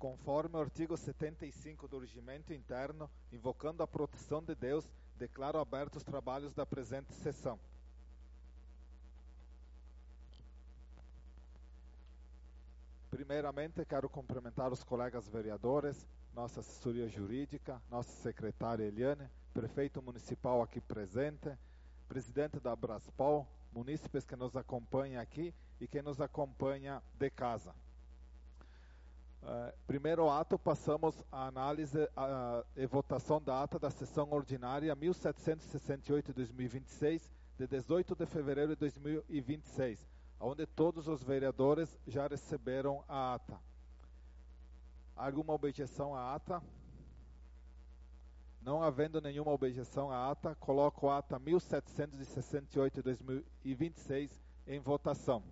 Conforme o artigo 75 do Regimento Interno, invocando a proteção de Deus, declaro abertos os trabalhos da presente sessão. Primeiramente, quero cumprimentar os colegas vereadores, nossa assessoria jurídica, nossa secretária Eliane, prefeito municipal aqui presente, presidente da Abraspol, munícipes que nos acompanham aqui e que nos acompanha de casa. Primeiro ato, passamos a análise e votação da ata da sessão ordinária 1768-2026, de 18 de fevereiro de 2026, onde todos os vereadores já receberam a ata. Alguma objeção à ata? Não havendo nenhuma objeção à ata, coloco a ata 1768-2026 em votação.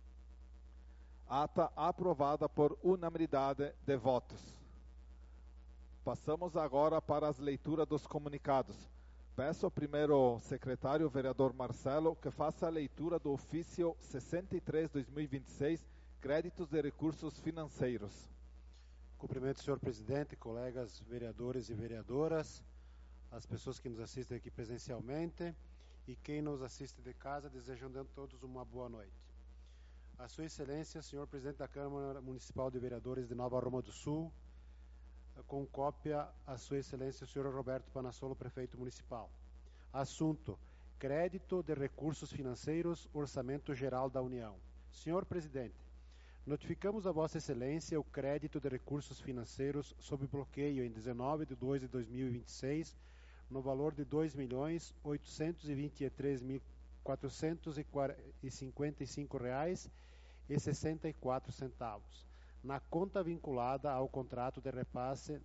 Ata aprovada por unanimidade de votos. Passamos agora para as leituras dos comunicados. Peço ao primeiro secretário, o vereador Marcelo, que faça a leitura do ofício 63/2026, créditos de recursos financeiros. Cumprimento, senhor presidente, colegas vereadores e vereadoras, as pessoas que nos assistem aqui presencialmente e quem nos assiste de casa, desejando a todos uma boa noite. A Sua Excelência, senhor presidente da Câmara Municipal de Vereadores de Nova Roma do Sul, com cópia a Sua Excelência, o senhor Roberto Panassolo, prefeito municipal. Assunto: crédito de recursos financeiros, Orçamento Geral da União. Senhor presidente, notificamos a Vossa Excelência o crédito de recursos financeiros sob bloqueio em 19 de 2 de 2026, no valor de R$ 2.823.455,64, na conta vinculada ao contrato de repasse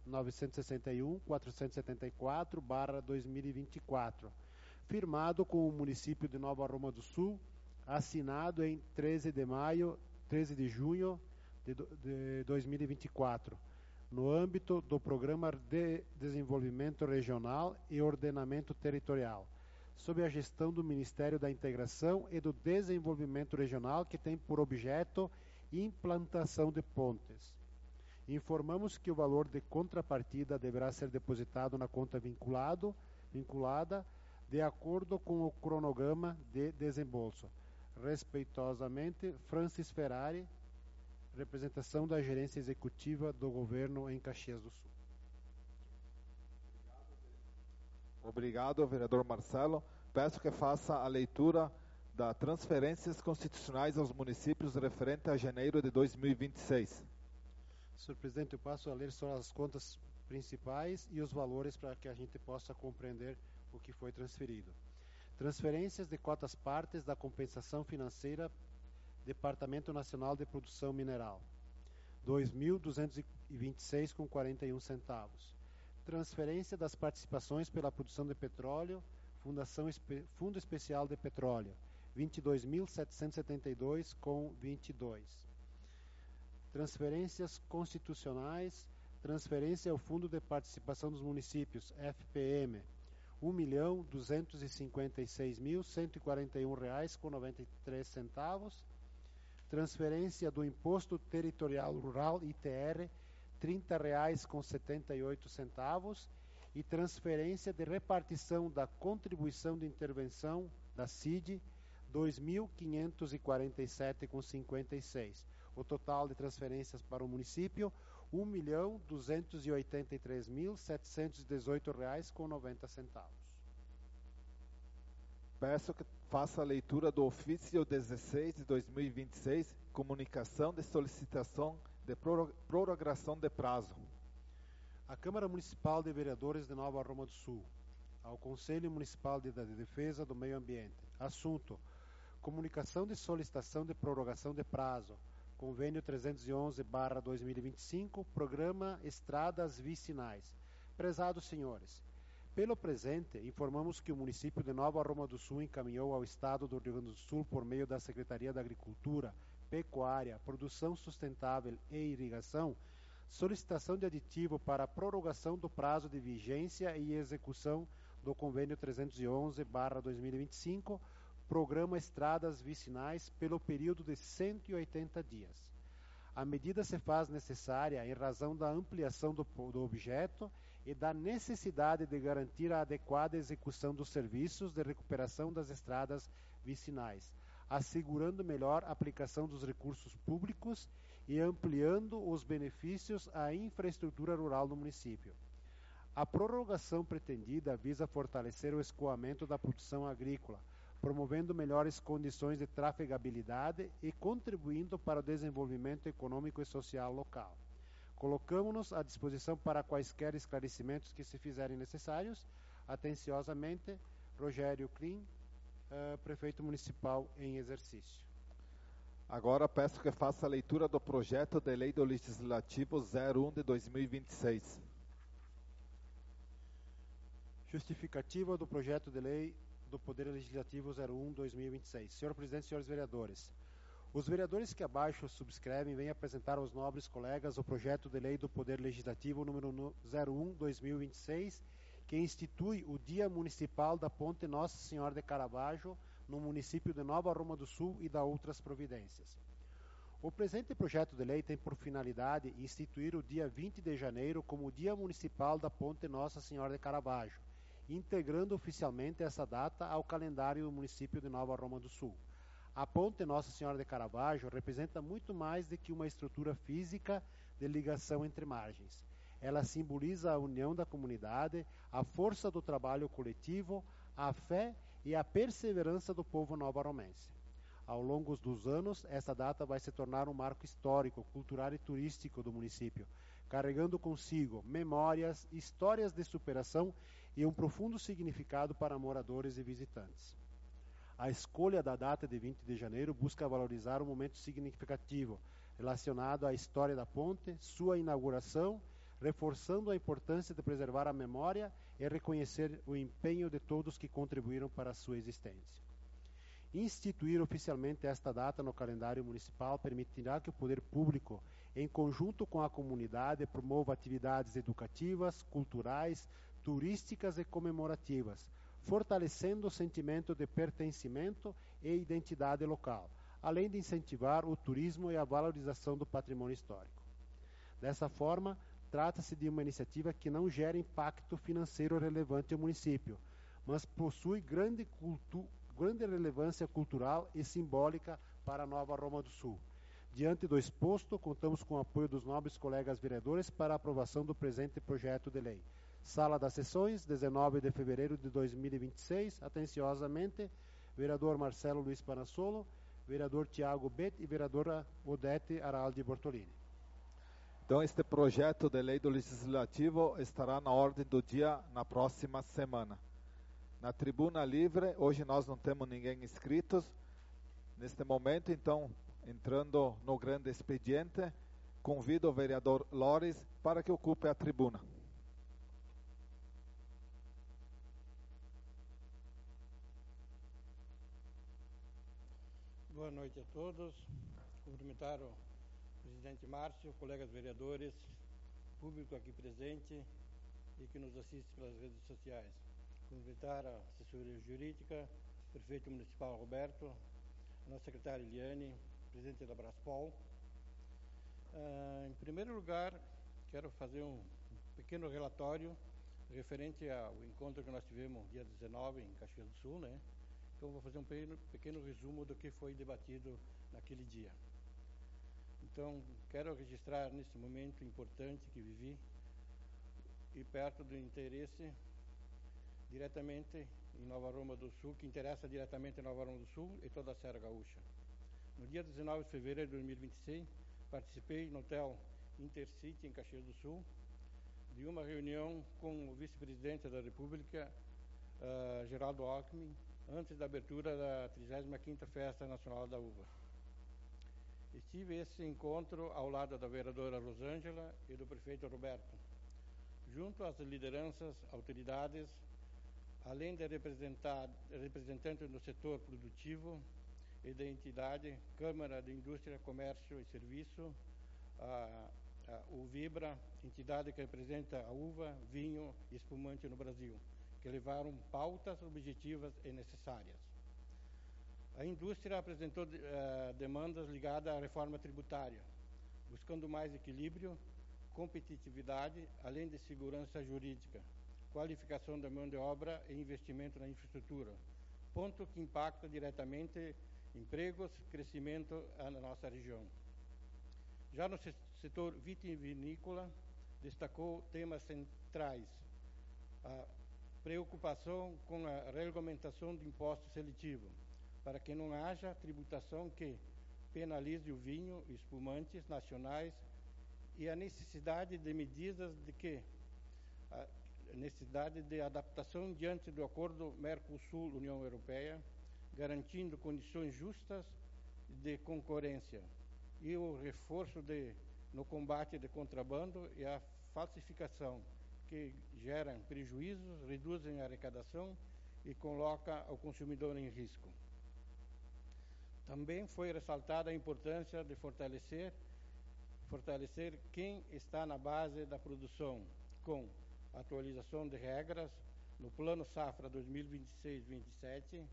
961.474/2024, firmado com o município de Nova Roma do Sul, assinado em 13 de junho de 2024, no âmbito do Programa de Desenvolvimento Regional e Ordenamento Territorial, sob a gestão do Ministério da Integração e do Desenvolvimento Regional, que tem por objeto implantação de pontes. Informamos que o valor de contrapartida deverá ser depositado na conta vinculada, de acordo com o cronograma de desembolso. Respeitosamente, Francis Ferrari, representação da Gerência Executiva do Governo em Caxias do Sul. Obrigado, vereador Marcelo. Peço que faça a leitura das transferências constitucionais aos municípios referente a janeiro de 2026. Senhor presidente, eu passo a ler só as contas principais e os valores para que a gente possa compreender o que foi transferido. Transferências de cotas partes da compensação financeira, Departamento Nacional de Produção Mineral, R$ 2.226,41. Transferência das participações pela produção de petróleo, Fundo Especial de Petróleo, R$ 22.772,22. Transferências constitucionais, transferência ao Fundo de Participação dos Municípios, FPM, R$ 1.256.141,93. Transferência do Imposto Territorial Rural, ITR, R$ 30,78. E transferência de repartição da contribuição de intervenção da CID, R$ 2.547,56. O total de transferências para o município, R$ 1.283.718,90. Peço que faça a leitura do ofício 16 de 2026, comunicação de solicitação de prorrogação de prazo. A Câmara Municipal de Vereadores de Nova Roma do Sul, ao Conselho Municipal de Defesa do Meio Ambiente. Assunto: comunicação de solicitação de prorrogação de prazo. Convênio 311/2025, Programa Estradas Vicinais. Prezados senhores, pelo presente, informamos que o município de Nova Roma do Sul encaminhou ao Estado do Rio Grande do Sul, por meio da Secretaria da Agricultura, Pecuária, Produção Sustentável e Irrigação, solicitação de aditivo para a prorrogação do prazo de vigência e execução do Convênio 311/2025, Programa Estradas Vicinais, pelo período de 180 dias. A medida se faz necessária em razão da ampliação do objeto e da necessidade de garantir a adequada execução dos serviços de recuperação das estradas vicinais, assegurando melhor a aplicação dos recursos públicos e ampliando os benefícios à infraestrutura rural do município. A prorrogação pretendida visa fortalecer o escoamento da produção agrícola, promovendo melhores condições de trafegabilidade e contribuindo para o desenvolvimento econômico e social local. Colocamos-nos à disposição para quaisquer esclarecimentos que se fizerem necessários. Atenciosamente, Rogério Klim, prefeito municipal em exercício. Agora peço que faça a leitura do projeto de lei do Legislativo 01 de 2026. Justificativa do projeto de lei do Poder Legislativo 01/2026. Senhor Presidente, senhores vereadores, os vereadores que abaixo subscrevem vêm apresentar aos nobres colegas o projeto de lei do Poder Legislativo número 01/2026, que institui o Dia Municipal da Ponte Nossa Senhora de Caravaggio no município de Nova Roma do Sul e da outras providências. O presente projeto de lei tem por finalidade instituir o dia 20 de janeiro como o Dia Municipal da Ponte Nossa Senhora de Caravaggio, integrando oficialmente essa data ao calendário do município de Nova Roma do Sul. A Ponte Nossa Senhora de Caravaggio representa muito mais do que uma estrutura física de ligação entre margens. Ela simboliza a união da comunidade, a força do trabalho coletivo, a fé e a perseverança do povo nova-romense. Ao longo dos anos, essa data vai se tornar um marco histórico, cultural e turístico do município, carregando consigo memórias, histórias de superação e um profundo significado para moradores e visitantes. A escolha da data de 20 de janeiro busca valorizar um momento significativo relacionado à história da ponte, sua inauguração, reforçando a importância de preservar a memória e reconhecer o empenho de todos que contribuíram para a sua existência. Instituir oficialmente esta data no calendário municipal permitirá que o poder público, em conjunto com a comunidade, promova atividades educativas, culturais, turísticas e comemorativas, fortalecendo o sentimento de pertencimento e identidade local, além de incentivar o turismo e a valorização do patrimônio histórico. Dessa forma, trata-se de uma iniciativa que não gera impacto financeiro relevante ao município, mas possui grande relevância cultural e simbólica para a Nova Roma do Sul. Diante do exposto, contamos com o apoio dos nobres colegas vereadores para a aprovação do presente projeto de lei. Sala das Sessões, 19 de fevereiro de 2026. Atenciosamente, vereador Marcelo Luiz Panassolo, vereador Tiago Bet e vereadora Odete Araldi Bortolini. Então, este projeto de lei do Legislativo estará na ordem do dia na próxima semana. Na tribuna livre, hoje nós não temos ninguém inscritos. Neste momento, então, entrando no grande expediente, convido o vereador Lores para que ocupe a tribuna. Boa noite a todos. Cumprimentar o presidente Márcio, colegas vereadores, público aqui presente e que nos assiste pelas redes sociais. Cumprimentar a assessoria jurídica, prefeito municipal Roberto, a nossa secretária Eliane, presidente da Braspol. Em primeiro lugar, quero fazer um pequeno relatório referente ao encontro que nós tivemos dia 19 em Caxias do Sul, né? Então, vou fazer um pequeno resumo do que foi debatido naquele dia. Então, quero registrar nesse momento importante que vivi e perto do interesse diretamente em Nova Roma do Sul, que interessa diretamente em Nova Roma do Sul e toda a Serra Gaúcha. No dia 19 de fevereiro de 2026, participei no Hotel Intercity, em Caxias do Sul, de uma reunião com o vice-presidente da República, Geraldo Alckmin, antes da abertura da 35ª Festa Nacional da Uva. Estive esse encontro ao lado da vereadora Rosângela e do prefeito Roberto, junto às lideranças, autoridades, além de representantes do setor produtivo e da entidade Câmara de Indústria, Comércio e Serviço, o Vibra, entidade que representa a uva, vinho e espumante no Brasil, que levaram pautas objetivas e necessárias. A indústria apresentou demandas ligadas à reforma tributária, buscando mais equilíbrio, competitividade, além de segurança jurídica, qualificação da mão de obra e investimento na infraestrutura, ponto que impacta diretamente empregos, crescimento na nossa região. Já no setor vitivinícola, destacou temas centrais: a preocupação com a regulamentação do imposto seletivo, para que não haja tributação que penalize o vinho e espumantes nacionais, e a necessidade de medidas a necessidade de adaptação diante do acordo Mercosul-União Europeia, garantindo condições justas de concorrência e o reforço no combate de contrabando e a falsificação, que geram prejuízos, reduzem a arrecadação e coloca o consumidor em risco. Também foi ressaltada a importância de fortalecer quem está na base da produção, com atualização de regras no Plano Safra 2026-27,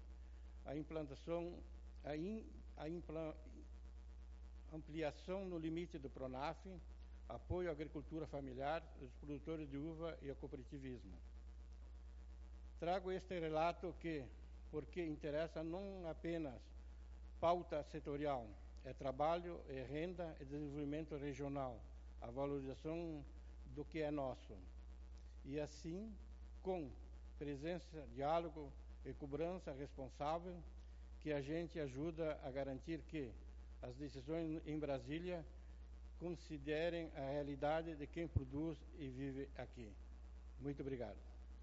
ampliação no limite do PRONAF, apoio à agricultura familiar, os produtores de uva e ao cooperativismo. Trago este relato porque interessa não apenas pauta setorial, é trabalho, é renda, é desenvolvimento regional, a valorização do que é nosso. E assim, com presença, diálogo e cobrança responsável, que a gente ajuda a garantir que as decisões em Brasília considerem a realidade de quem produz e vive aqui. Muito obrigado.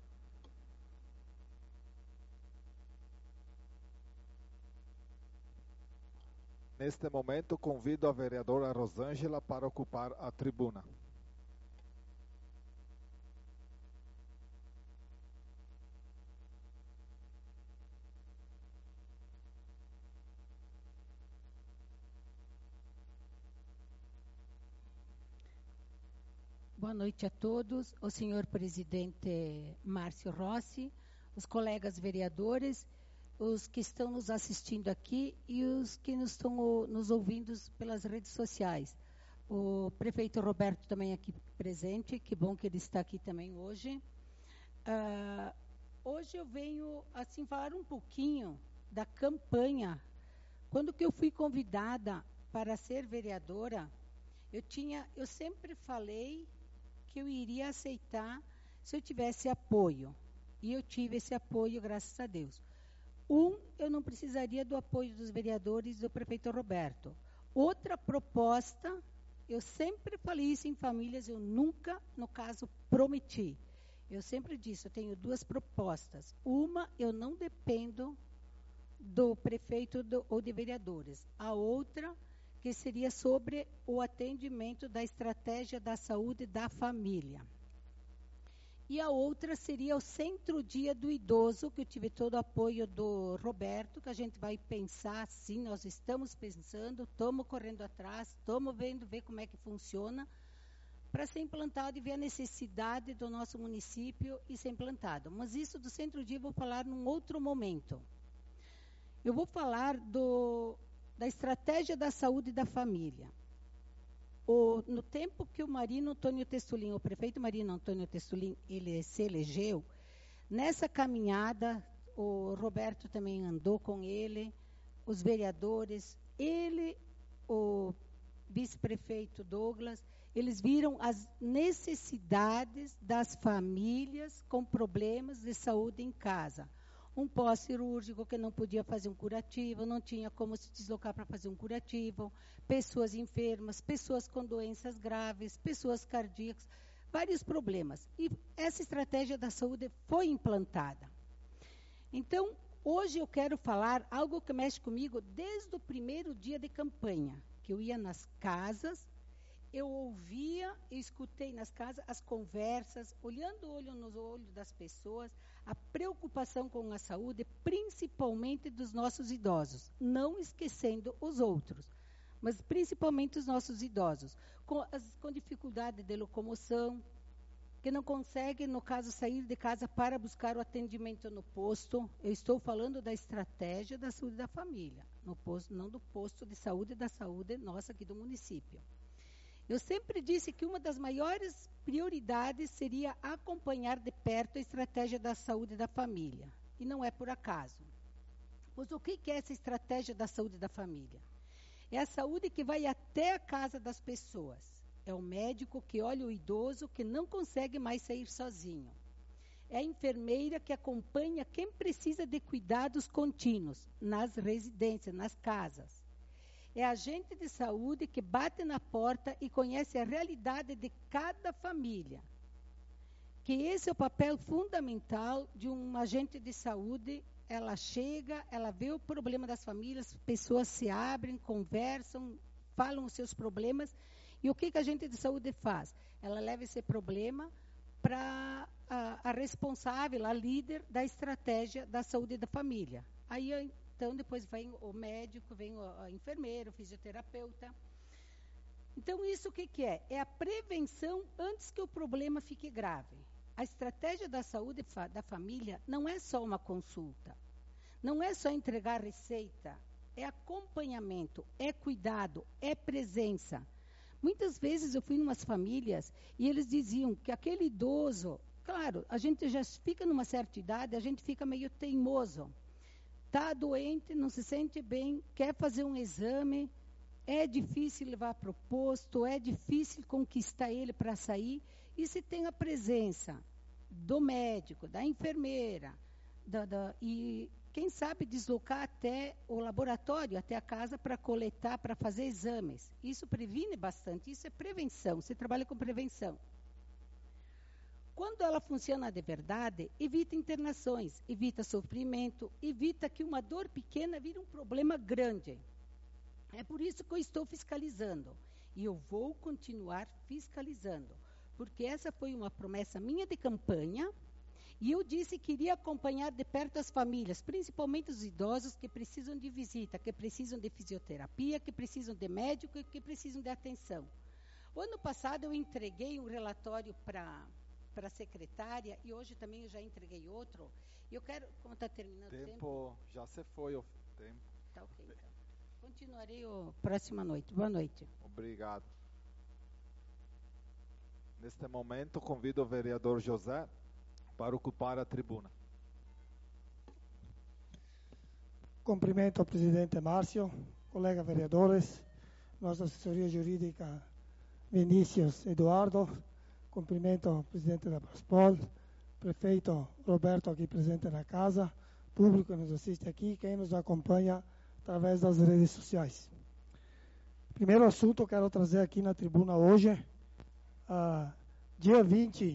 Neste momento, convido a vereadora Rosângela para ocupar a tribuna. Boa noite a todos, o senhor presidente Márcio Rossi, os colegas vereadores, os que estão nos assistindo aqui e os que estão nos ouvindo pelas redes sociais. O prefeito Roberto também aqui presente, que bom que ele está aqui também hoje. Hoje eu venho assim falar um pouquinho da campanha. Quando que eu fui convidada para ser vereadora, eu sempre falei que eu iria aceitar se eu tivesse apoio. E eu tive esse apoio, graças a Deus. Eu não precisaria do apoio dos vereadores do prefeito Roberto. Outra proposta, eu sempre falei isso em famílias, eu nunca, no caso, prometi. Eu sempre disse, eu tenho duas propostas. Uma, eu não dependo do prefeito ou de vereadores. A outra, que seria sobre o atendimento da estratégia da saúde da família. E a outra seria o Centro-Dia do Idoso, que eu tive todo o apoio do Roberto, que a gente vai pensar, sim, nós estamos pensando, estamos correndo atrás, estamos ver como é que funciona, para ser implantado e ver a necessidade do nosso município e ser implantado. Mas isso do Centro-Dia eu vou falar num outro momento. Eu vou falar da estratégia da saúde da família. No tempo que o Marino Antônio Testulin, o prefeito Marino Antônio Testulin, ele se elegeu, nessa caminhada, o Roberto também andou com ele, os vereadores, ele, o vice-prefeito Douglas, eles viram as necessidades das famílias com problemas de saúde em casa. Um pós-cirúrgico que não podia fazer um curativo, não tinha como se deslocar para fazer um curativo, pessoas enfermas, pessoas com doenças graves, pessoas cardíacas, vários problemas. E essa estratégia da saúde foi implantada. Então, hoje eu quero falar algo que mexe comigo desde o primeiro dia de campanha, que eu ia nas casas, eu ouvia e escutei nas casas as conversas, olhando o olho nos olhos das pessoas, a preocupação com a saúde, principalmente dos nossos idosos, não esquecendo os outros, mas principalmente os nossos idosos, com dificuldade de locomoção, que não conseguem, no caso, sair de casa para buscar o atendimento no posto. Eu estou falando da estratégia da saúde da família, no posto, não do posto de saúde da saúde nossa aqui do município. Eu sempre disse que uma das maiores prioridades seria acompanhar de perto a estratégia da saúde da família. E não é por acaso. Pois o que é essa estratégia da saúde da família? É a saúde que vai até a casa das pessoas. É o médico que olha o idoso que não consegue mais sair sozinho. É a enfermeira que acompanha quem precisa de cuidados contínuos nas residências, nas casas. É agente de saúde que bate na porta e conhece a realidade de cada família. Que esse é o papel fundamental de um agente de saúde. Ela chega, ela vê o problema das famílias, pessoas se abrem, conversam, falam os seus problemas. E o que a agente de saúde faz? Ela leva esse problema para a responsável, a líder da estratégia da saúde da família. Aí, então, depois vem o médico, vem o enfermeiro, o fisioterapeuta. Então, isso o que é? É a prevenção antes que o problema fique grave. A estratégia da saúde da família não é só uma consulta, não é só entregar receita, é acompanhamento, é cuidado, é presença. Muitas vezes eu fui em umas famílias e eles diziam que aquele idoso, claro, a gente já fica numa certa idade, a gente fica meio teimoso. Está doente, não se sente bem, quer fazer um exame, é difícil levar para o posto, é difícil conquistar ele para sair. E se tem a presença do médico, da enfermeira, e quem sabe deslocar até o laboratório, até a casa para coletar, para fazer exames. Isso previne bastante, isso é prevenção, você trabalha com prevenção. Quando ela funciona de verdade, evita internações, evita sofrimento, evita que uma dor pequena vire um problema grande. É por isso que eu estou fiscalizando. E eu vou continuar fiscalizando. Porque essa foi uma promessa minha de campanha. E eu disse que iria acompanhar de perto as famílias, principalmente os idosos que precisam de visita, que precisam de fisioterapia, que precisam de médico e que precisam de atenção. O ano passado eu entreguei um relatório para a secretária e hoje também eu já entreguei outro. E eu quero, como está terminando o tempo... Já se foi o tempo. Tá ok, então. Continuarei próxima noite. Boa noite. Obrigado. Neste momento, convido o vereador José para ocupar a tribuna. Cumprimento ao presidente Márcio, colegas vereadores, nossa assessoria jurídica Vinícius Eduardo, cumprimento ao presidente da Prospol, prefeito Roberto aqui presente na casa, público que nos assiste aqui, quem nos acompanha através das redes sociais. Primeiro assunto que eu quero trazer aqui na tribuna hoje, dia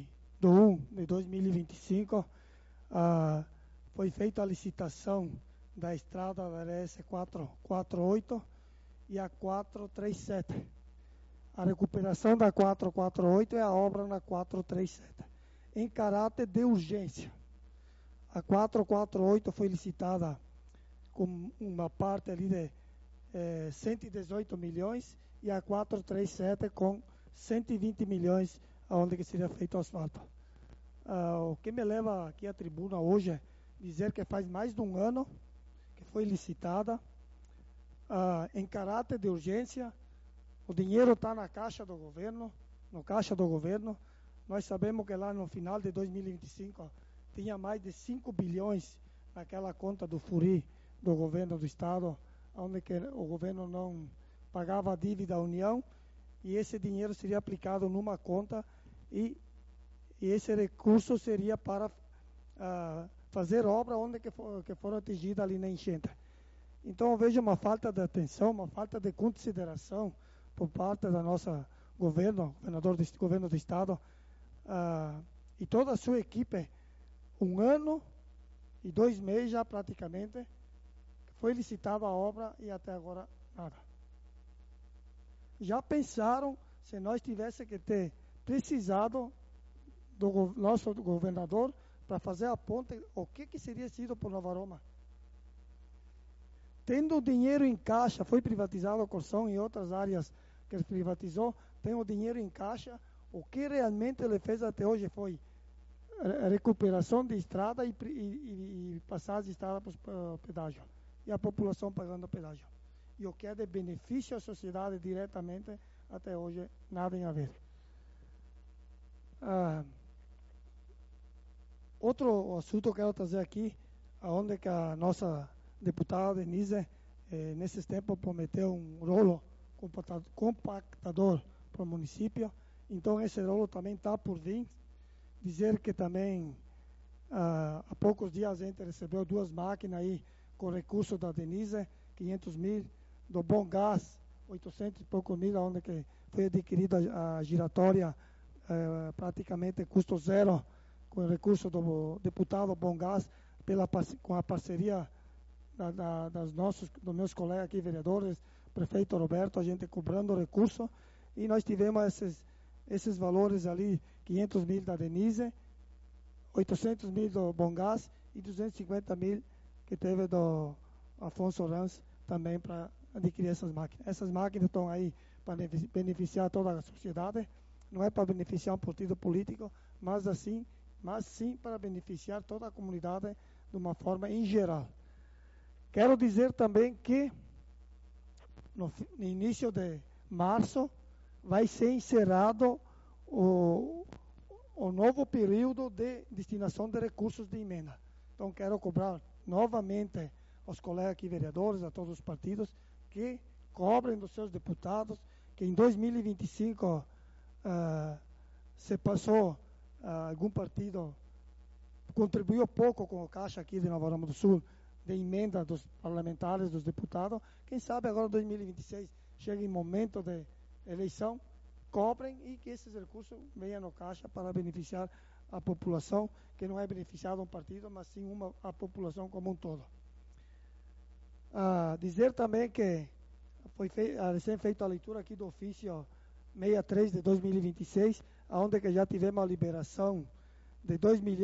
20/1/2025, foi feita a licitação da estrada da RS 448 e a 437. A recuperação da 448 é a obra na 437, em caráter de urgência. A 448 foi licitada com uma parte ali de 118 milhões e a 437 com 120 milhões, onde que seria feito o asfalto. O que me leva aqui à tribuna hoje é dizer que faz mais de um ano que foi licitada, em caráter de urgência. O dinheiro está na caixa do governo, Nós sabemos que lá no final de 2025 tinha mais de 5 bilhões naquela conta do FURI do governo do estado, onde que o governo não pagava a dívida à União, e esse dinheiro seria aplicado numa conta e esse recurso seria para fazer obra onde que for atingida ali na enchente. Então eu vejo uma falta de atenção, uma falta de consideração por parte da nossa governador do governo do estado, e toda a sua equipe. 1 ano e 2 meses já praticamente foi licitada a obra e até agora nada. Já pensaram se nós tivéssemos que ter precisado do nosso governador para fazer a ponte, o que seria sido por Nova Roma? Tendo o dinheiro em caixa, foi privatizado a Corção e outras áreas que ele privatizou, tem o dinheiro em caixa, o que realmente ele fez até hoje foi a recuperação de estrada e passagem de estrada para o pedágio. E a população pagando o pedágio. E o que é de benefício à sociedade diretamente até hoje nada em haver. Outro assunto que eu quero trazer aqui, onde que a nossa deputada Denise, nesses tempos, prometeu um rolo compactador para o município. Então, esse rolo também está por vir. Dizer que também, há poucos dias, a gente recebeu 2 máquinas aí com recurso da Denise, 500 mil, do Bom Gás, 800 e poucos mil, onde que foi adquirida a giratória, praticamente custo zero, com o recurso do deputado Bom Gás, com a parceria dos meus colegas aqui, vereadores, prefeito Roberto, a gente cobrando recurso, e nós tivemos esses valores ali, 500 mil da Denise, 800 mil do Bom Gás e 250 mil que teve do Afonso Rans também para adquirir essas máquinas. Essas máquinas estão aí para beneficiar toda a sociedade, não é para beneficiar um partido político, mas sim para beneficiar toda a comunidade de uma forma em geral. Quero dizer também que no início de março vai ser encerrado o novo período de destinação de recursos de emenda. Então, quero cobrar novamente aos colegas aqui vereadores, a todos os partidos, que cobrem dos seus deputados, que em 2025 se passou, algum partido contribuiu pouco com o Caixa aqui de Nova Aroma do Sul, de emenda dos parlamentares, dos deputados. Quem sabe agora em 2026 chega em momento de eleição, cobrem e que esses recursos venham no Caixa para beneficiar a população, que não é beneficiada um partido, mas sim a população como um todo. Dizer também que foi feita a leitura aqui do ofício 63 de 2026, onde que já tivemos a liberação de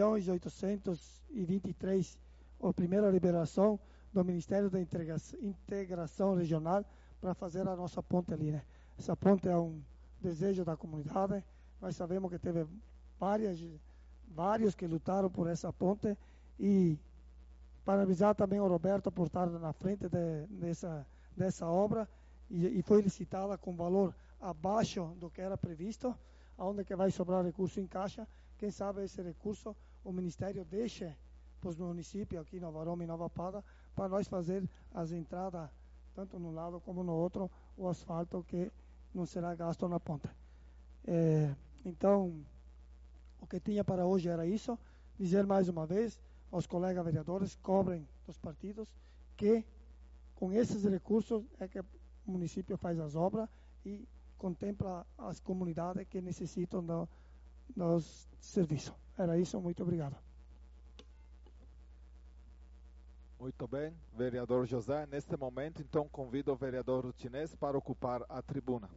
2.823.000, a primeira liberação do Ministério da Integração Regional para fazer a nossa ponte ali, né? Essa ponte é um desejo da comunidade. Nós sabemos que teve vários que lutaram por essa ponte, e parabenizar também o Roberto por estar na frente dessa obra, e foi licitada com valor abaixo do que era previsto, onde que vai sobrar recurso em caixa. Quem sabe esse recurso o Ministério deixe para os municípios aqui, Nova Aroma e Nova Pada, para nós fazer as entradas, tanto num lado como no outro, o asfalto que não será gasto na ponta. Então, o que tinha para hoje era isso. Dizer mais uma vez aos colegas vereadores, cobrem dos partidos, que com esses recursos é que o município faz as obras e contempla as comunidades que necessitam dos serviços. Era isso, muito obrigado. Muito bem, vereador José. Neste momento, então, convido o vereador Rutinês para ocupar a tribuna.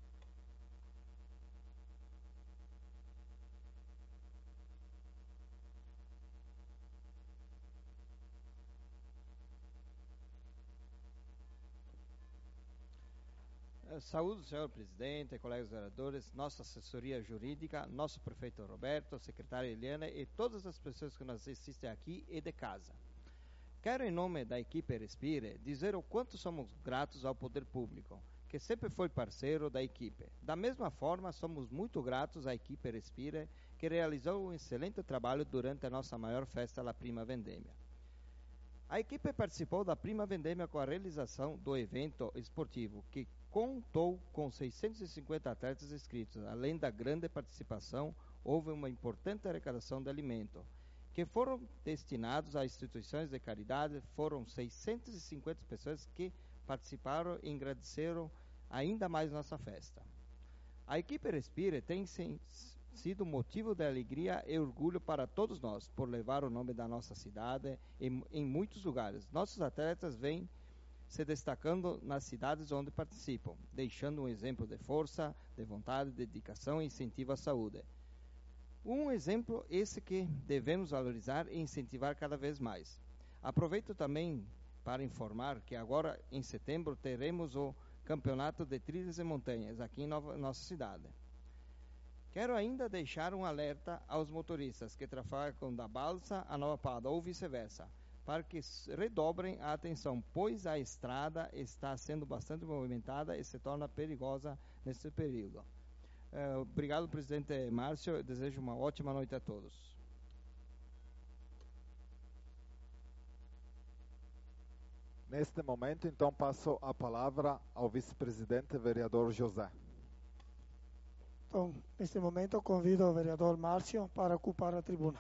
Saúde, senhor presidente, colegas vereadores, nossa assessoria jurídica, nosso prefeito Roberto, secretária Eliana e todas as pessoas que nos assistem aqui e de casa. Quero, em nome da equipe Respire, dizer o quanto somos gratos ao poder público, que sempre foi parceiro da equipe. Da mesma forma, somos muito gratos à equipe Respire, que realizou um excelente trabalho durante a nossa maior festa, a Prima Vendêmia. A equipe participou da Prima Vendêmia com a realização do evento esportivo, que contou com 650 atletas inscritos. Além da grande participação, houve uma importante arrecadação de alimento, que foram destinados a instituições de caridade. Foram 650 pessoas que participaram e agradeceram ainda mais nossa festa. A equipe Respire tem sido motivo de alegria e orgulho para todos nós, por levar o nome da nossa cidade em muitos lugares. Nossos atletas vêm se destacando nas cidades onde participam, deixando um exemplo de força, de vontade, de dedicação e incentivo à saúde. Um exemplo esse que devemos valorizar e incentivar cada vez mais. Aproveito também para informar que agora, em setembro, teremos o Campeonato de Trilhas e Montanhas aqui em nossa cidade. Quero ainda deixar um alerta aos motoristas que trafegam da Balsa a Nova Pada ou vice-versa, para que redobrem a atenção, pois a estrada está sendo bastante movimentada e se torna perigosa neste período. Obrigado, presidente Márcio. Eu desejo uma ótima noite a todos. Neste momento, então, passo a palavra ao vice-presidente, vereador José. Então, neste momento, eu convido o vereador Márcio para ocupar a tribuna.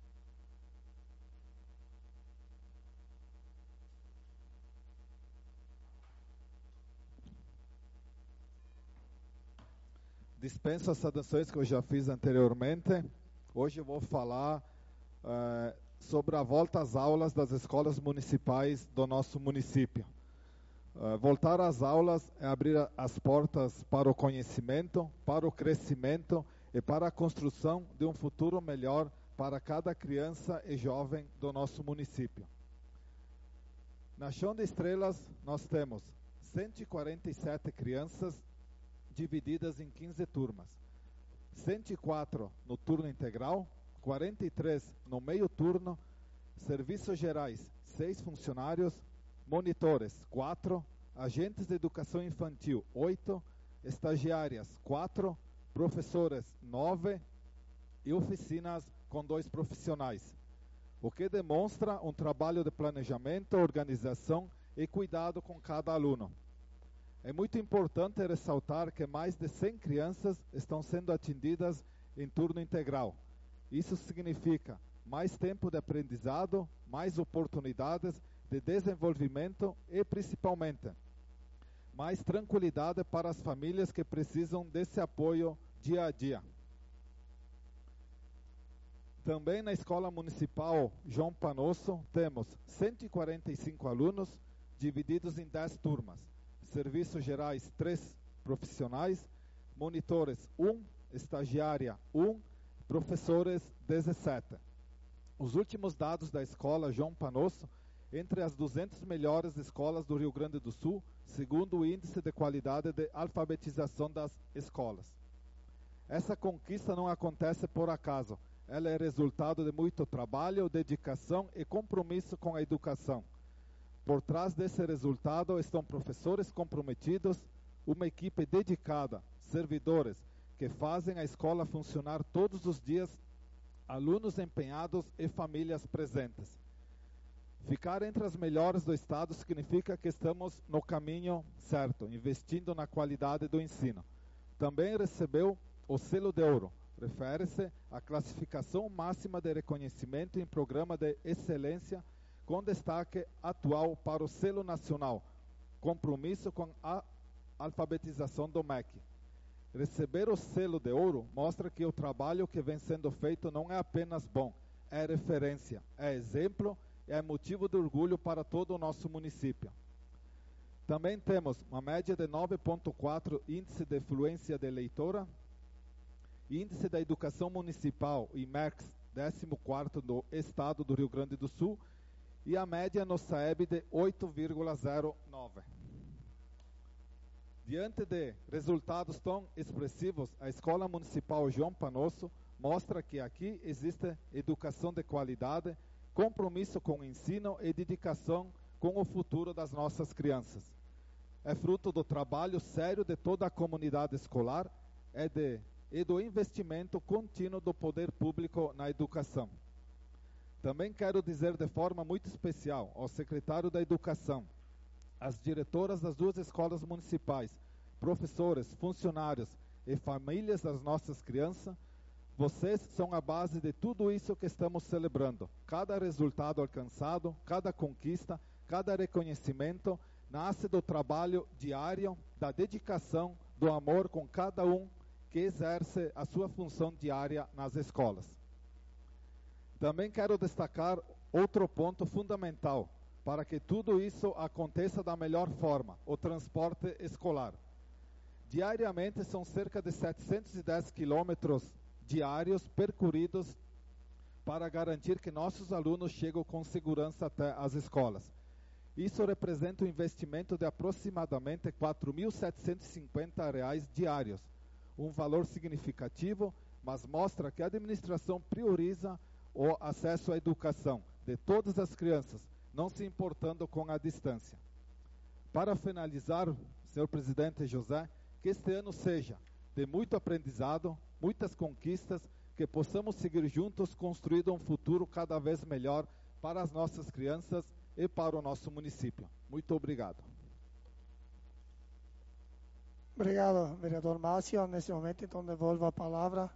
Dispenso as saudações que eu já fiz anteriormente. Hoje eu vou falar sobre a volta às aulas das escolas municipais do nosso município. Voltar às aulas é abrir as portas para o conhecimento, para o crescimento e para a construção de um futuro melhor para cada criança e jovem do nosso município. Na Chão de Estrelas, nós temos 147 crianças divididas em 15 turmas. 104 no turno integral, 43 no meio turno, serviços gerais, 6 funcionários, monitores, 4, agentes de educação infantil, 8, estagiárias, 4, professores, 9 e oficinas com 2 profissionais, o que demonstra um trabalho de planejamento, organização e cuidado com cada aluno. É muito importante ressaltar que mais de 100 crianças estão sendo atendidas em turno integral. Isso significa mais tempo de aprendizado, mais oportunidades de desenvolvimento e, principalmente, mais tranquilidade para as famílias que precisam desse apoio dia a dia. Também na Escola Municipal João Panosso temos 145 alunos divididos em 10 turmas. Serviços gerais, 3 profissionais, monitores, 1, estagiária, 1, professores, 17. Os últimos dados da escola João Panosso, entre as 200 melhores escolas do Rio Grande do Sul, segundo o Índice de Qualidade de Alfabetização das Escolas. Essa conquista não acontece por acaso, ela é resultado de muito trabalho, dedicação e compromisso com a educação. Por trás desse resultado estão professores comprometidos, uma equipe dedicada, servidores que fazem a escola funcionar todos os dias, alunos empenhados e famílias presentes. Ficar entre as melhores do estado significa que estamos no caminho certo, investindo na qualidade do ensino. Também recebeu o selo de ouro, refere-se à classificação máxima de reconhecimento em programa de excelência com destaque atual para o selo nacional, compromisso com a alfabetização do MEC. Receber o selo de ouro mostra que o trabalho que vem sendo feito não é apenas bom, é referência, é exemplo, é motivo de orgulho para todo o nosso município. Também temos uma média de 9,4 índice de fluência de leitora, índice da educação municipal, IMEX, 14º do estado do Rio Grande do Sul, e a média no SAEB de 8,09. Diante de resultados tão expressivos, a Escola Municipal João Panosso mostra que aqui existe educação de qualidade, compromisso com o ensino e dedicação com o futuro das nossas crianças. É fruto do trabalho sério de toda a comunidade escolar e do investimento contínuo do poder público na educação. Também quero dizer de forma muito especial ao secretário da Educação, às diretoras das 2 escolas municipais, professores, funcionários e famílias das nossas crianças, vocês são a base de tudo isso que estamos celebrando. Cada resultado alcançado, cada conquista, cada reconhecimento, nasce do trabalho diário, da dedicação, do amor com cada um que exerce a sua função diária nas escolas. Também quero destacar outro ponto fundamental para que tudo isso aconteça da melhor forma, o transporte escolar. Diariamente são cerca de 710 quilômetros diários percorridos para garantir que nossos alunos cheguem com segurança até as escolas. Isso representa um investimento de aproximadamente R$ 4.750 diários, um valor significativo, mas mostra que a administração prioriza o acesso à educação de todas as crianças, não se importando com a distância. Para finalizar, senhor presidente José, que este ano seja de muito aprendizado, muitas conquistas, que possamos seguir juntos construindo um futuro cada vez melhor para as nossas crianças e para o nosso município. Muito obrigado. Obrigado, vereador Márcio. Nesse momento, então, devolvo a palavra.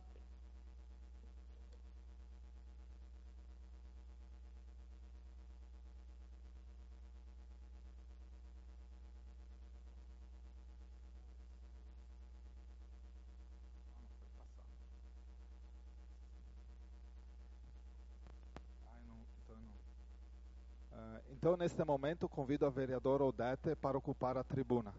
Então, neste momento, convido a vereadora Odete para ocupar a tribuna.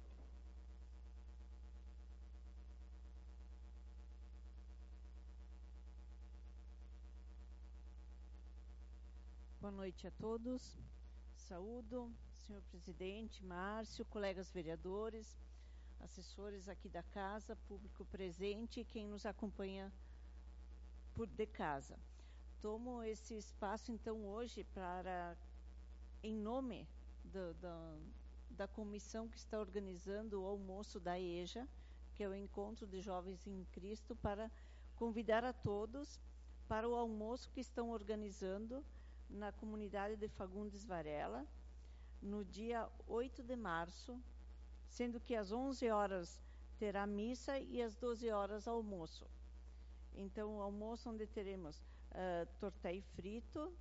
Boa noite a todos. Saúdo, senhor presidente, Márcio, colegas vereadores, assessores aqui da casa, público presente e quem nos acompanha de casa. Tomo esse espaço, então, hoje para, em nome da comissão que está organizando o almoço da EJA, que é o Encontro de Jovens em Cristo, para convidar a todos para o almoço que estão organizando na comunidade de Fagundes Varela, no dia 8 de março, sendo que às 11 horas terá missa e às 12 horas almoço. Então, o almoço onde teremos tortéi frito,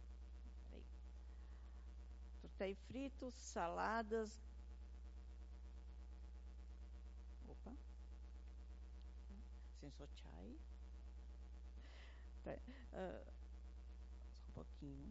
saladas, sensochai, um pouquinho.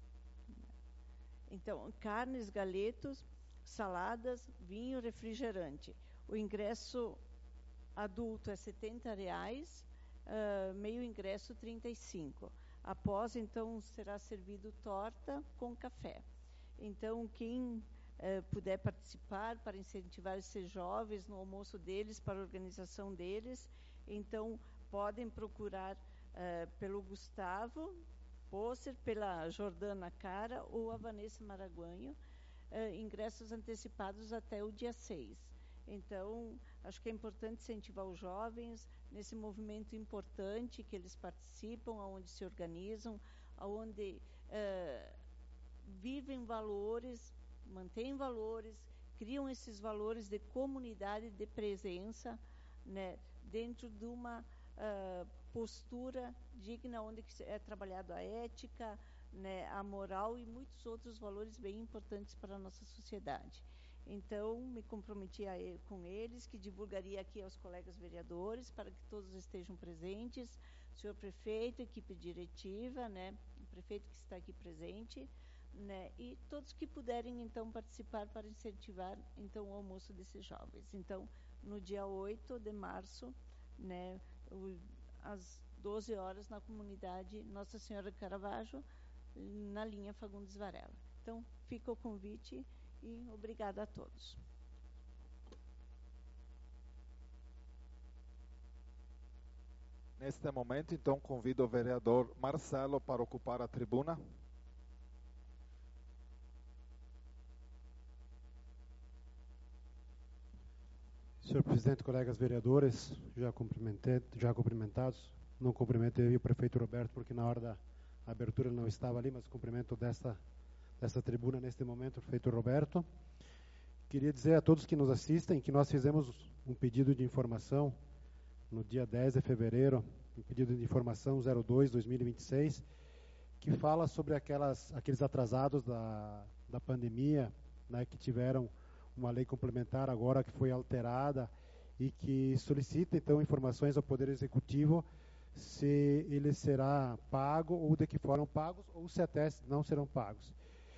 Então, carnes, galetos, saladas, vinho, refrigerante. O ingresso adulto é R$70, meio ingresso R$35. Após, então, será servido torta com café. Então, quem puder participar para incentivar esses jovens no almoço deles, para a organização deles, então, podem procurar pelo Gustavo Posser, pela Jordana Cara ou a Vanessa Maraguanho, ingressos antecipados até o dia 6. Então, acho que é importante incentivar os jovens nesse movimento importante que eles participam, onde se organizam, onde vivem valores, mantêm valores, criam esses valores de comunidade, de presença, né, dentro de uma postura digna, onde é trabalhado a ética, né, a moral e muitos outros valores bem importantes para a nossa sociedade. Então, me comprometi com eles, que divulgaria aqui aos colegas vereadores, para que todos estejam presentes, senhor prefeito, equipe diretiva, né, o prefeito que está aqui presente, né, e todos que puderem, então, participar para incentivar, então, o almoço desses jovens. Então, no dia 8 de março, né, às 12 horas, na comunidade Nossa Senhora de Caravaggio, na linha Fagundes Varela. Então, fica o convite e obrigada a todos. Neste momento, então, convido o vereador Marcelo para ocupar a tribuna. Senhor presidente, colegas vereadores, já cumprimentados, não cumprimentei o prefeito Roberto, porque na hora da abertura ele não estava ali, mas cumprimento desta tribuna neste momento o prefeito Roberto. Queria dizer a todos que nos assistem que nós fizemos um pedido de informação no dia 10 de fevereiro, um pedido de informação 02/2026, que fala sobre aqueles atrasados da pandemia, né, que tiveram uma lei complementar agora que foi alterada e que solicita, então, informações ao Poder Executivo se ele será pago ou de que forma pagos ou se até não serão pagos.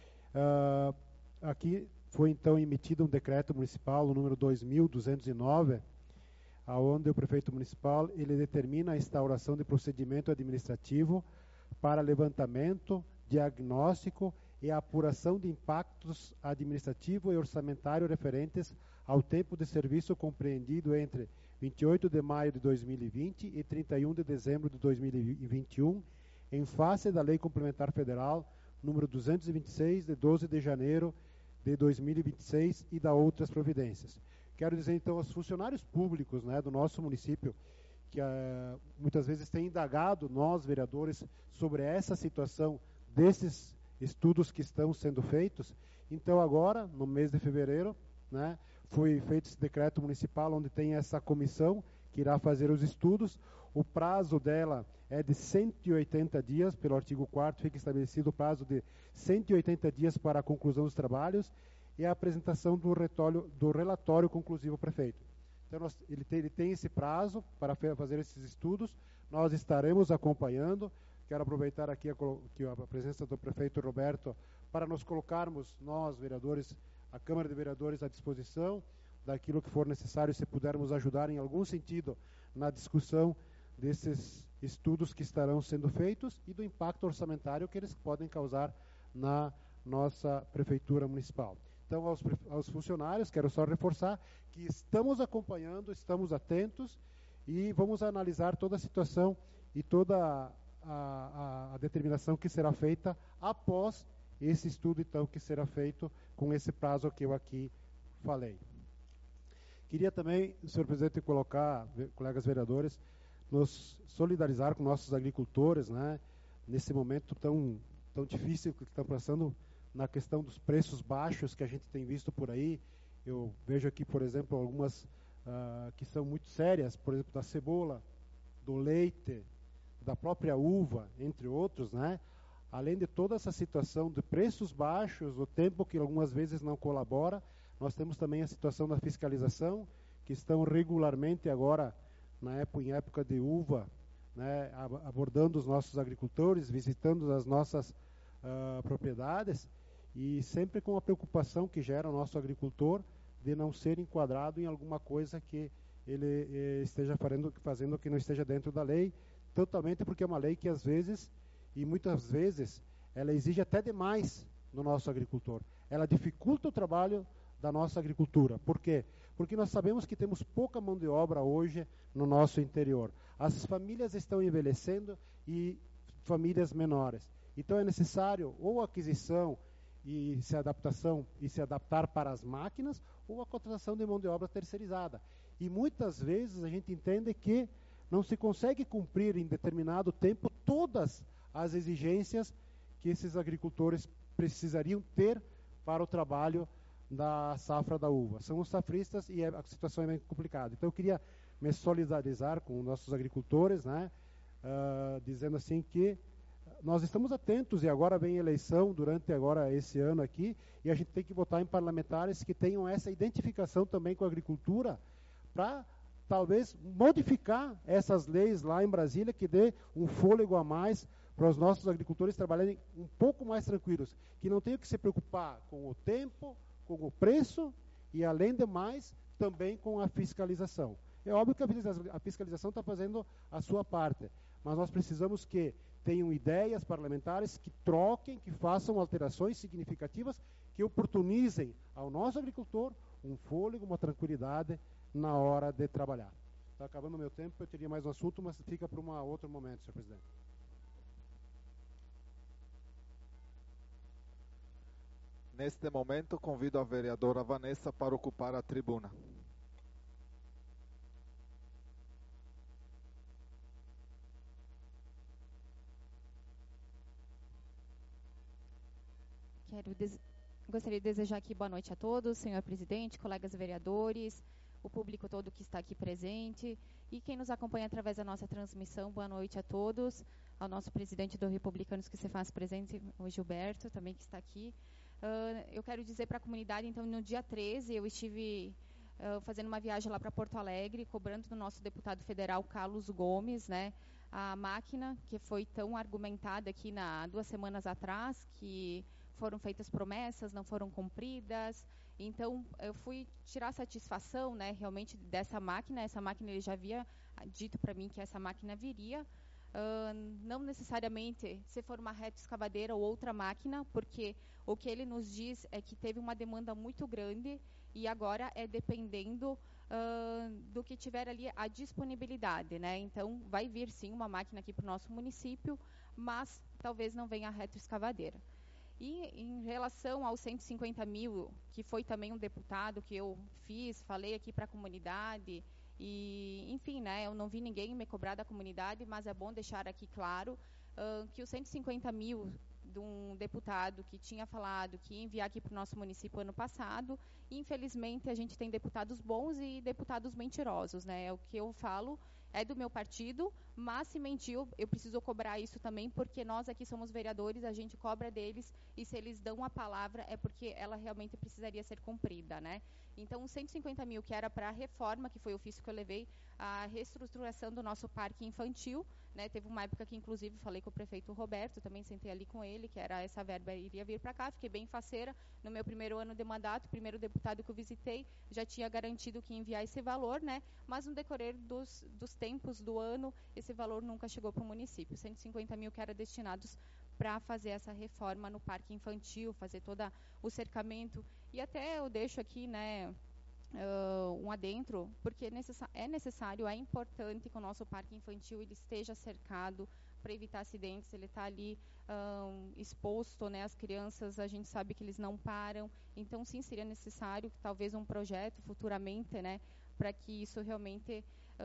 Aqui foi, então, emitido um decreto municipal, o número 2209, onde o prefeito municipal ele determina a instauração de procedimento administrativo para levantamento, diagnóstico e a apuração de impactos administrativo e orçamentário referentes ao tempo de serviço compreendido entre 28 de maio de 2020 e 31 de dezembro de 2021, em face da Lei Complementar Federal número 226, de 12 de janeiro de 2026 e da outras providências. Quero dizer, então, aos funcionários públicos, né, do nosso município, que muitas vezes têm indagado nós, vereadores, sobre essa situação desses estudos que estão sendo feitos. Então, agora, no mês de fevereiro, né, foi feito esse decreto municipal, onde tem essa comissão que irá fazer os estudos. O prazo dela é de 180 dias, pelo artigo 4º, fica estabelecido o prazo de 180 dias para a conclusão dos trabalhos e a apresentação do relatório conclusivo ao prefeito. Então, ele tem esse prazo para fazer esses estudos, nós estaremos acompanhando. Quero aproveitar aqui a presença do prefeito Roberto para nos colocarmos, nós, vereadores, a Câmara de Vereadores, à disposição daquilo que for necessário, se pudermos ajudar em algum sentido na discussão desses estudos que estarão sendo feitos e do impacto orçamentário que eles podem causar na nossa Prefeitura Municipal. Então, aos funcionários, quero só reforçar que estamos acompanhando, estamos atentos e vamos analisar toda a situação e toda a determinação que será feita após esse estudo, então, que será feito com esse prazo que eu aqui falei. Queria também, senhor presidente, colocar, colegas vereadores, nos solidarizar com nossos agricultores, né, nesse momento tão difícil que estão passando na questão dos preços baixos que a gente tem visto por aí. Eu vejo aqui, por exemplo, algumas que são muito sérias, por exemplo, da cebola, do leite, da própria uva, entre outros, né? Além de toda essa situação de preços baixos, o tempo que algumas vezes não colabora, nós temos também a situação da fiscalização, que estão regularmente agora, em época de uva, né, abordando os nossos agricultores, visitando as nossas propriedades, e sempre com a preocupação que gera o nosso agricultor de não ser enquadrado em alguma coisa que ele esteja fazendo que não esteja dentro da lei, totalmente porque é uma lei que às vezes, e muitas vezes, ela exige até demais no nosso agricultor. Ela dificulta o trabalho da nossa agricultura. Por quê? Porque nós sabemos que temos pouca mão de obra hoje no nosso interior. As famílias estão envelhecendo e famílias menores. Então é necessário ou aquisição e se adaptar para as máquinas, ou a contratação de mão de obra terceirizada. E muitas vezes a gente entende que não se consegue cumprir em determinado tempo todas as exigências que esses agricultores precisariam ter para o trabalho da safra da uva. São os safristas e a situação é bem complicada. Então eu queria me solidarizar com nossos agricultores, né, dizendo assim que nós estamos atentos, e agora vem eleição durante agora esse ano aqui, e a gente tem que votar em parlamentares que tenham essa identificação também com a agricultura, para talvez modificar essas leis lá em Brasília, que dê um fôlego a mais para os nossos agricultores trabalharem um pouco mais tranquilos, que não tenham que se preocupar com o tempo, com o preço e, além de mais, também com a fiscalização. É óbvio que a fiscalização está fazendo a sua parte, mas nós precisamos que tenham ideias parlamentares que troquem, que façam alterações significativas, que oportunizem ao nosso agricultor um fôlego, uma tranquilidade na hora de trabalhar. Está acabando o meu tempo, eu teria mais um assunto, mas fica para um outro momento, senhor presidente. Neste momento, convido a vereadora Vanessa para ocupar a tribuna. Gostaria de desejar aqui boa noite a todos, senhor presidente, colegas vereadores, o público todo que está aqui presente e quem nos acompanha através da nossa transmissão. Boa noite a todos, ao nosso presidente do Republicanos que se faz presente, o Gilberto, também que está aqui. Eu quero dizer para a comunidade, então, no dia 13, eu estive fazendo uma viagem lá para Porto Alegre, cobrando do nosso deputado federal, Carlos Gomes, né, a máquina que foi tão argumentada aqui 2 semanas atrás, que foram feitas promessas, não foram cumpridas. Então, eu fui tirar satisfação, né, realmente dessa máquina. Essa máquina, ele já havia dito para mim que essa máquina viria. Não necessariamente se for uma retroescavadeira ou outra máquina, porque o que ele nos diz é que teve uma demanda muito grande e agora é dependendo do que tiver ali a disponibilidade, né? Então, vai vir sim uma máquina aqui para o nosso município, mas talvez não venha a retroescavadeira. E em relação aos 150 mil, que foi também um deputado que eu fiz, falei aqui para a comunidade, e enfim, né, eu não vi ninguém me cobrar da comunidade, mas é bom deixar aqui claro que os 150 mil de um deputado que tinha falado que ia enviar aqui para o nosso município ano passado, infelizmente a gente tem deputados bons e deputados mentirosos, né? O que eu falo é do meu partido, mas se mentiu, eu preciso cobrar isso também, porque nós aqui somos vereadores, a gente cobra deles, e se eles dão a palavra é porque ela realmente precisaria ser cumprida, né? Então, os 150 mil que era para a reforma, que foi o ofício que eu levei, a reestruturação do nosso parque infantil, né? Teve uma época que, inclusive, falei com o prefeito Roberto, também sentei ali com ele, que era essa verba iria vir para cá, fiquei bem faceira. No meu primeiro ano de mandato, o primeiro deputado que eu visitei já tinha garantido que ia enviar esse valor, né? Mas no decorrer dos tempos do ano, esse valor nunca chegou para o município. 150 mil que eram destinados para fazer essa reforma no parque infantil, fazer todo o cercamento. E até eu deixo aqui, né, um adentro, porque é necessário, é importante que o nosso parque infantil ele esteja cercado para evitar acidentes. Ele está ali exposto, né, as crianças, a gente sabe que eles não param, então sim, seria necessário talvez um projeto futuramente, né, para que isso realmente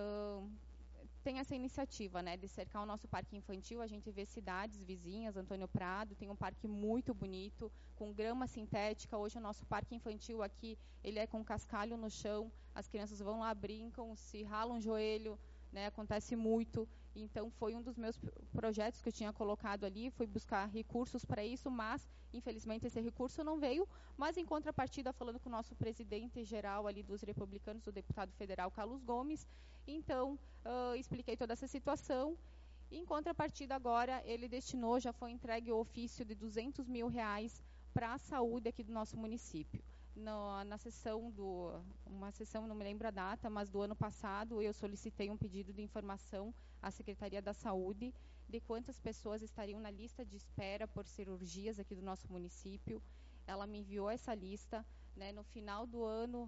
tem essa iniciativa, né, de cercar o nosso parque infantil. A gente vê cidades vizinhas, Antônio Prado tem um parque muito bonito, com grama sintética. Hoje o nosso parque infantil aqui, ele é com cascalho no chão, as crianças vão lá, brincam, se ralam o joelho, né, acontece muito. Então foi um dos meus projetos que eu tinha colocado ali, foi buscar recursos para isso, mas infelizmente esse recurso não veio. Mas em contrapartida, falando com o nosso presidente geral ali dos republicanos, o deputado federal Carlos Gomes, então expliquei toda essa situação. Em contrapartida, agora ele destinou, já foi entregue o ofício de R$200 mil para a saúde aqui do nosso município. Na sessão uma sessão, não me lembro a data, mas do ano passado, eu solicitei um pedido de informação à Secretaria da Saúde de quantas pessoas estariam na lista de espera por cirurgias aqui do nosso município. Ela me enviou essa lista, né? No final do ano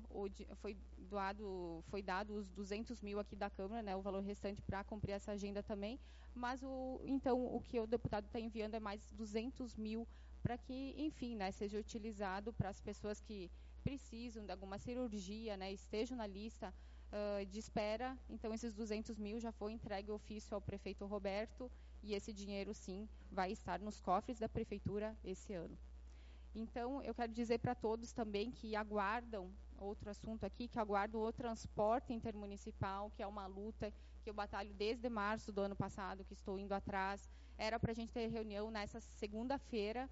foi dado os 200 mil aqui da Câmara, né? O valor restante para cumprir essa agenda também, mas então o que o deputado está enviando é mais 200 mil para que, enfim, né, seja utilizado para as pessoas que precisam de alguma cirurgia, né, estejam na lista de espera. Então, esses 200 mil já foi entregue o ofício ao prefeito Roberto, e esse dinheiro, sim, vai estar nos cofres da prefeitura esse ano. Então, eu quero dizer para todos também que aguardam, outro assunto aqui, que aguardam o transporte intermunicipal, que é uma luta que eu batalho desde março do ano passado, que estou indo atrás. Era para a gente ter reunião nessa segunda-feira,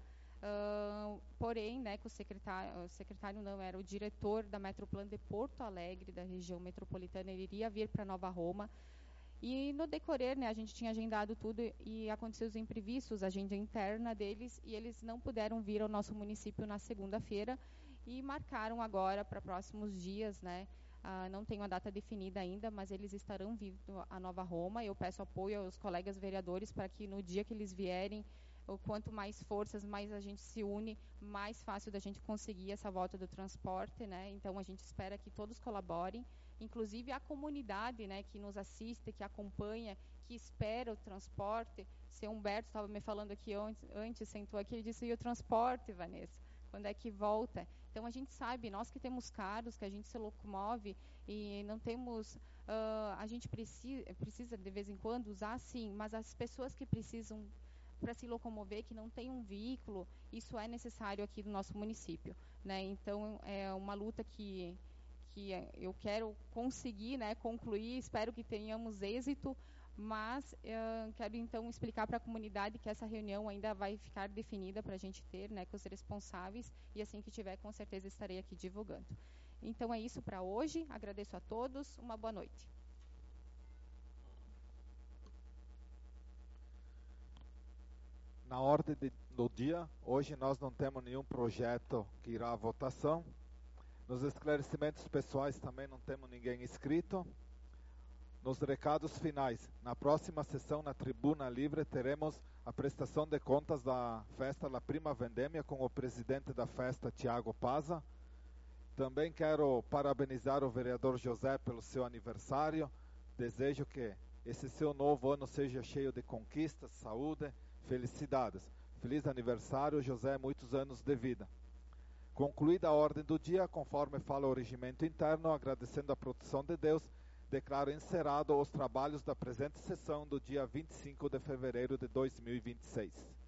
porém, né, que o secretário não, era o diretor da Metroplan de Porto Alegre, da região metropolitana, ele iria vir para Nova Roma. E no decorrer, né, a gente tinha agendado tudo e aconteceu os imprevistos, a agenda interna deles, e eles não puderam vir ao nosso município na segunda-feira e marcaram agora para próximos dias, né? Não tenho a data definida ainda, mas eles estarão vindo a Nova Roma. Eu peço apoio aos colegas vereadores para que no dia que eles vierem, quanto mais forças, mais a gente se une, mais fácil da gente conseguir essa volta do transporte, né? Então a gente espera que todos colaborem, inclusive a comunidade, né, que nos assiste, que acompanha, que espera o transporte. O seu Humberto estava me falando aqui antes, sentou aqui, ele disse: e o transporte, Vanessa? Quando é que volta? Então a gente sabe, nós que temos carros, que a gente se locomove e não temos, a gente precisa de vez em quando usar, sim, mas as pessoas que precisam para se locomover, que não tem um veículo, isso é necessário aqui no nosso município, né? Então é uma luta que eu quero conseguir, né, concluir, espero que tenhamos êxito, mas quero então explicar para a comunidade que essa reunião ainda vai ficar definida para a gente ter, né, com os responsáveis, e assim que tiver, com certeza estarei aqui divulgando. Então é isso para hoje, agradeço a todos, uma boa noite. Na ordem do dia, hoje nós não temos nenhum projeto que irá à votação. Nos esclarecimentos pessoais também não temos ninguém inscrito. Nos recados finais, na próxima sessão na Tribuna Livre teremos a prestação de contas da festa da Prima Vendêmia com o presidente da festa, Tiago Paza. Também quero parabenizar o vereador José pelo seu aniversário. Desejo que esse seu novo ano seja cheio de conquistas, saúde, felicidades. Feliz aniversário, José, muitos anos de vida. Concluída a ordem do dia, conforme fala o regimento interno, agradecendo a proteção de Deus, declaro encerrado os trabalhos da presente sessão do dia 25 de fevereiro de 2026.